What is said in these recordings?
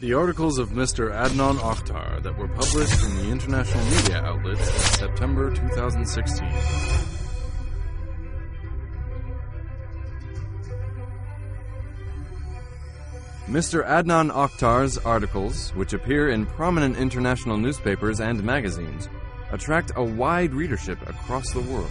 The articles of Mr. Adnan Oktar that were published in the international media outlets in September 2016. Mr. Adnan Oktar's articles, which appear in prominent international newspapers and magazines, attract a wide readership across the world.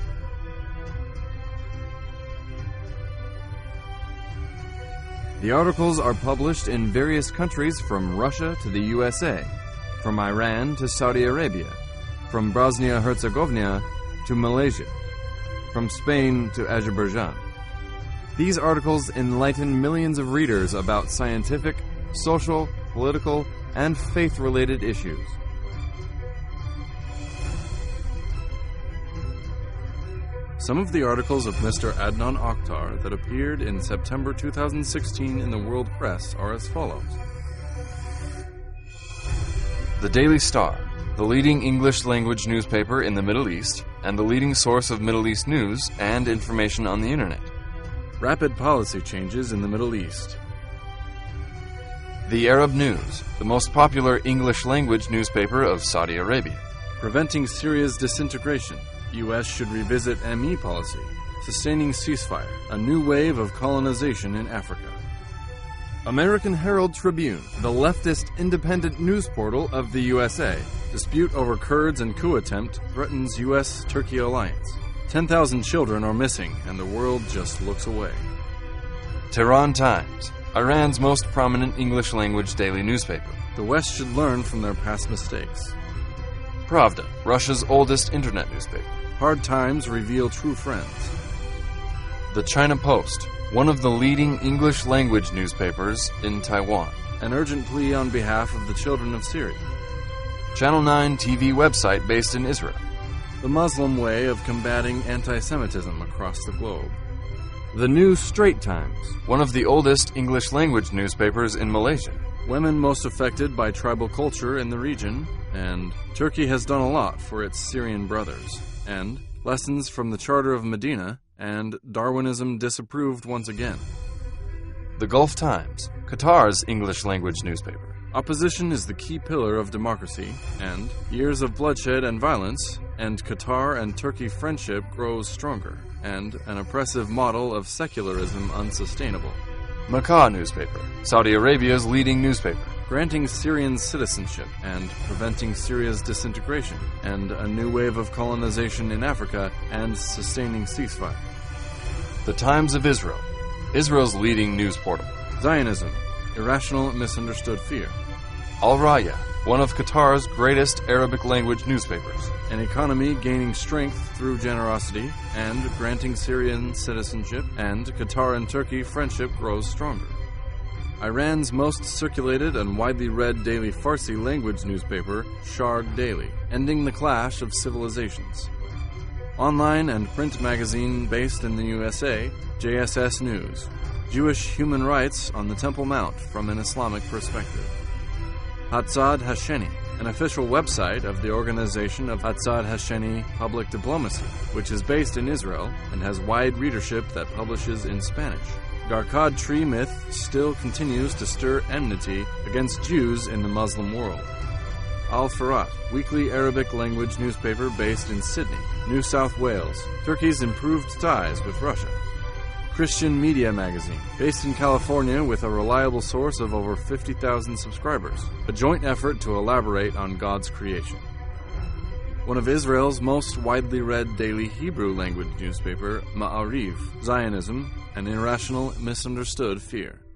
The articles are published in various countries from Russia to the USA, from Iran to Saudi Arabia, from Bosnia-Herzegovina to Malaysia, from Spain to Azerbaijan. These articles enlighten millions of readers about scientific, social, political, and faith-related issues. Some of the articles of Mr. Adnan Oktar that appeared in September 2016 in the world press are as follows. The Daily Star, the leading English-language newspaper in the Middle East and the leading source of Middle East news and information on the Internet. Rapid policy changes in the Middle East. The Arab News, the most popular English-language newspaper of Saudi Arabia. Preventing Syria's disintegration. U.S. should revisit ME policy. Sustaining ceasefire. A new wave of colonization in Africa. American Herald Tribune, the leftist independent news portal of the USA. Dispute over Kurds and coup attempt threatens U.S.-Turkey alliance. 10,000 children are missing, and the world just looks away. Tehran Times, Iran's most prominent English-language daily newspaper. The West should learn from their past mistakes. Pravda, Russia's oldest internet newspaper. Hard times reveal true friends. The China Post, one of the leading English-language newspapers in Taiwan. An urgent plea on behalf of the children of Syria. Channel 9 TV website based in Israel. The Muslim way of combating anti-Semitism across the globe. The New Straits Times, one of the oldest English-language newspapers in Malaysia. Women most affected by tribal culture in the region, and Turkey has done a lot for its Syrian brothers, and Lessons from the Charter of Medina, and Darwinism disapproved once again. The Gulf Times, Qatar's English-language newspaper. Opposition is the key pillar of democracy, and years of bloodshed and violence, and Qatar and Turkey friendship grows stronger, and an oppressive model of secularism unsustainable. Makkah newspaper, Saudi Arabia's leading newspaper. Granting Syrians citizenship and preventing Syria's disintegration, and a new wave of colonization in Africa, and sustaining ceasefire. The Times of Israel, Israel's leading news portal. Zionism, irrational, misunderstood fear. Al Raya, one of Qatar's greatest Arabic language newspapers. An economy gaining strength through generosity, and granting Syrian citizenship, and Qatar and Turkey friendship grows stronger. Iran's most circulated and widely read daily Farsi language newspaper, Sharq Daily, ending the clash of civilizations. Online and print magazine based in the USA, JSS News. Jewish human rights on the Temple Mount from an Islamic perspective. Hatzad Hasheni, an official website of the organization of Hatzad Hasheni Public Diplomacy, which is based in Israel and has wide readership that publishes in Spanish. Garkad tree myth still continues to stir enmity against Jews in the Muslim world. Al-Farat, weekly Arabic language newspaper based in Sydney, New South Wales. Turkey's improved ties with Russia. Christian Media Magazine, based in California with a reliable source of over 50,000 subscribers. A joint effort to elaborate on God's creation. One of Israel's most widely read daily Hebrew language newspaper, Ma'ariv, Zionism, an irrational, misunderstood fear.